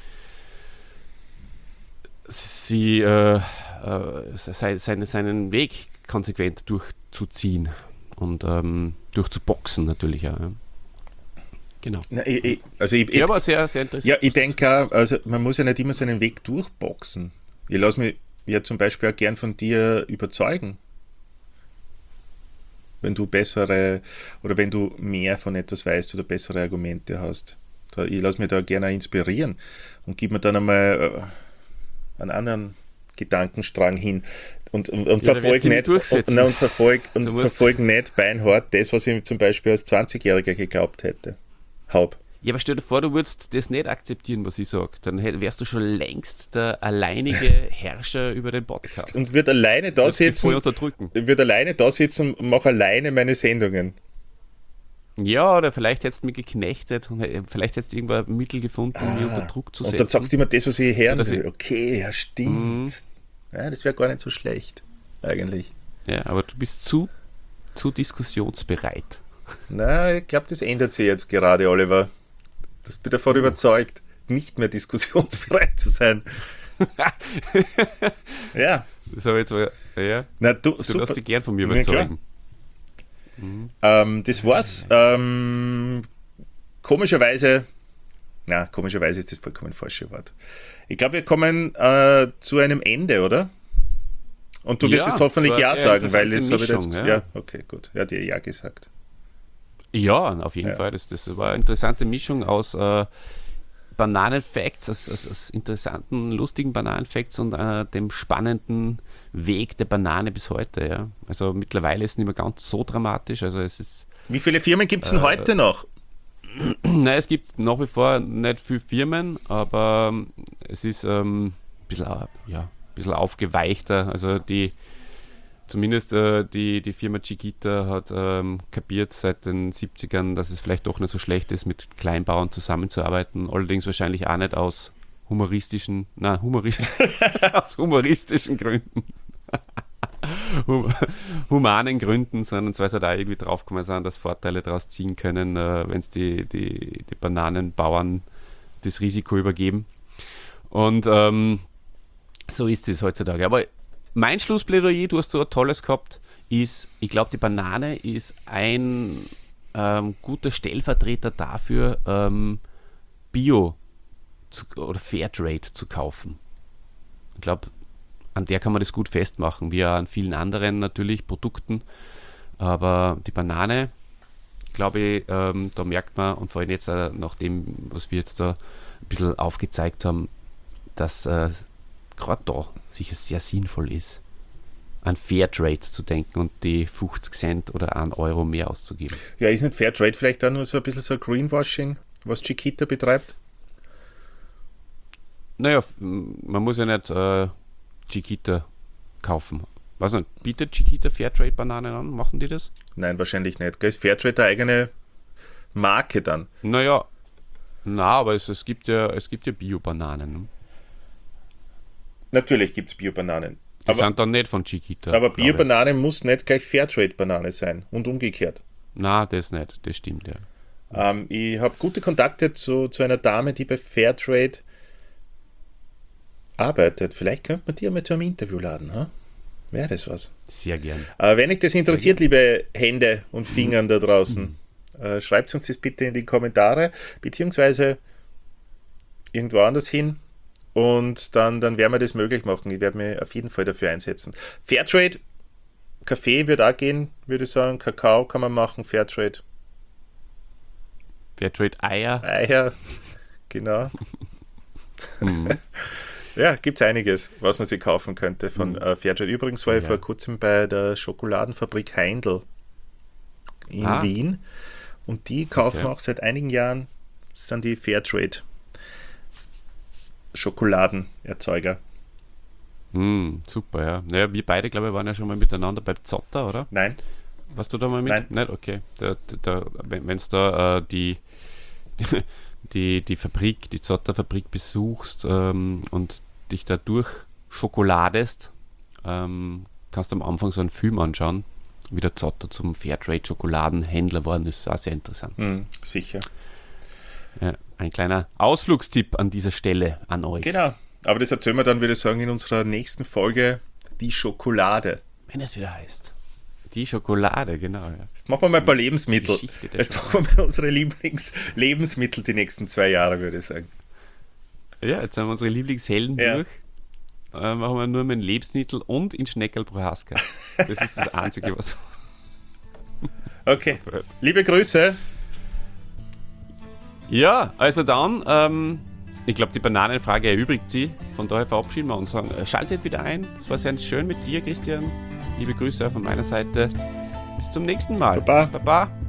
sie äh, äh, se, seine, seinen Weg konsequent durchzuziehen und ähm, durchzuboxen natürlich auch. Ja. Genau. Na, ich, ich, also ich, ich, Ja, aber sehr, sehr interessant. ja, ich denke auch, also man muss ja nicht immer seinen Weg durchboxen. Ich lasse mich ja zum Beispiel auch gern von dir überzeugen. Wenn du bessere oder wenn du mehr von etwas weißt oder bessere Argumente hast. Da, ich lasse mich da gerne inspirieren und gib mir dann einmal äh, einen anderen Gedankenstrang hin und, und, und Ja, da verfolge wirst du ihn nicht, und, durchsetzen. nein, und verfolg, und Du musst- verfolg nicht beinhart das, was ich zum Beispiel als zwanzigjähriger geglaubt hätte. Haupt. Ja, aber stell dir vor, du würdest das nicht akzeptieren, was ich sage. Dann hätt- wärst du schon längst der alleinige Herrscher über den Podcast. Und wird alleine da Würdest dich voll sitzen, unterdrücken. wird alleine da sitzen und mache alleine meine Sendungen. Ja, oder vielleicht hättest du mich geknechtet und hä- vielleicht hättest du irgendwann ein Mittel gefunden, um mich unter Druck zu Und setzen. dann sagst du immer das, was ich hören So, dass will. ich- Okay, ja, stimmt. Ja, das wäre gar nicht so schlecht, eigentlich. Ja, aber du bist zu, zu diskussionsbereit. Na, ich glaube, das ändert sich jetzt gerade, Oliver. Das bin davon überzeugt, nicht mehr diskussionsbereit zu sein. Ja, Das habe ich jetzt mal, ja, na du, du super. lässt dich gern von mir Ja, klar. überzeugen. Ähm, das war's. Ähm, komischerweise, na, komischerweise ist das vollkommen falsche Wort. Ich glaube, wir kommen äh, zu einem Ende, oder? Und du wirst Ja, jetzt hoffentlich das war Ja eine sagen, weil interessante es habe ich jetzt. Mischung, Ja. ja. okay, gut. Er hat dir Ja gesagt. Ja, auf jeden Ja. Fall. Das, das war eine interessante Mischung aus äh, Bananen-Facts, aus, aus, aus interessanten, lustigen Bananen-Facts und äh, dem spannenden Weg der Banane bis heute. Ja. Also mittlerweile ist es nicht mehr ganz so dramatisch. Also es ist, Wie viele Firmen gibt es denn Äh, heute noch? nein, es gibt nach wie vor nicht viele Firmen, aber ähm, es ist ähm, ein bisschen, äh, ja, ein bisschen aufgeweichter. Also die Zumindest äh, die, die Firma Chiquita hat ähm, kapiert seit den siebzigern, dass es vielleicht doch nicht so schlecht ist, mit Kleinbauern zusammenzuarbeiten. Allerdings wahrscheinlich auch nicht aus humoristischen, nein, humorist, aus humoristischen Gründen. Hum- humanen Gründen, sondern weil sie da irgendwie draufgekommen sind, dass Vorteile daraus ziehen können, äh, wenn es die, die, die Bananenbauern das Risiko übergeben. Und ähm, so ist es heutzutage. Aber mein Schlussplädoyer, du hast so ein tolles gehabt, ist, ich glaube, die Banane ist ein ähm, guter Stellvertreter dafür, ähm, Bio zu, oder Fairtrade zu kaufen. Ich glaube, an der kann man das gut festmachen, wie auch an vielen anderen natürlich Produkten. Aber die Banane, glaube ich, ähm, da merkt man, und vor allem jetzt äh, nach dem, was wir jetzt da ein bisschen aufgezeigt haben, dass äh, gerade da sicher sehr sinnvoll ist, an Fairtrade zu denken und die fünfzig Cent oder einen Euro mehr auszugeben. Ja, ist nicht Fairtrade vielleicht auch nur so ein bisschen so Greenwashing, was Chiquita betreibt? Naja, f- man muss ja nicht äh, Chiquita kaufen. Weiß nicht, bietet Chiquita Fairtrade-Bananen an? Machen die das? Nein, wahrscheinlich nicht. Gell? Ist Fairtrade eine eigene Marke dann? Naja, na, aber es, es gibt ja, es gibt ja Bio-Bananen. Ne? Natürlich gibt es Bio-Bananen. Die Aber, sind dann nicht von Chiquita. aber glaube ich. Bio-Banane muss nicht gleich Fairtrade-Banane sein und umgekehrt. Na, das nicht, das stimmt, ja. Ähm, ich habe gute Kontakte zu, zu einer Dame, die bei Fairtrade arbeitet. Vielleicht könnte man die einmal zu einem Interview laden. Ha? Wäre das was? Sehr gern. Aber wenn euch das interessiert, liebe Hände und Fingern da draußen, äh, schreibt uns das bitte in die Kommentare, beziehungsweise irgendwo anders hin und dann, dann werden wir das möglich machen. Ich werde mich auf jeden Fall dafür einsetzen. Fairtrade, Kaffee wird auch gehen, würde ich sagen. Kakao kann man machen, Fairtrade, Fairtrade-Eier. Eier, genau. Mhm. Ja, gibt es einiges, was man sich kaufen könnte von mhm. äh, Fairtrade. Übrigens war ich ja. vor kurzem bei der Schokoladenfabrik Heindl in ah. Wien und die kaufen okay. auch seit einigen Jahren, sind die Fairtrade Schokoladenerzeuger. Mm, super, ja. Naja, wir beide, glaube ich, waren ja schon mal miteinander bei Zotter, oder? Nein. Warst du da mal mit? Nein. Nicht? Okay. Da, da, wenn es da äh, die, die, die Fabrik, die Zotter-Fabrik besuchst ähm, und dich da durchschokoladest, ähm, kannst du am Anfang so einen Film anschauen, wie der Zotter zum Fairtrade-Schokoladenhändler geworden ist. Auch sehr interessant. Mm, sicher. Ja, ein kleiner Ausflugstipp an dieser Stelle an euch. Genau. Aber das erzählen wir dann, würde ich sagen, in unserer nächsten Folge, die Schokolade. Wenn es wieder heißt. Die Schokolade, genau. Ja. Jetzt machen wir mal ein paar Lebensmittel. Jetzt machen wir mal unsere Lieblings-Lebensmittel die nächsten zwei Jahre, würde ich sagen. Ja, jetzt haben wir unsere Lieblingshelden ja. durch. Äh, machen wir nur mit Lebensmittel und in Schneckerl Prohaska. Das ist das Einzige, was... Okay. Liebe Grüße. Ja, also dann... Ähm, Ich glaube, die Bananenfrage erübrigt sie. Von daher verabschieden wir uns und sagen, schaltet wieder ein. Es war sehr schön mit dir, Christian. Liebe Grüße auch von meiner Seite. Bis zum nächsten Mal. Baba. Baba.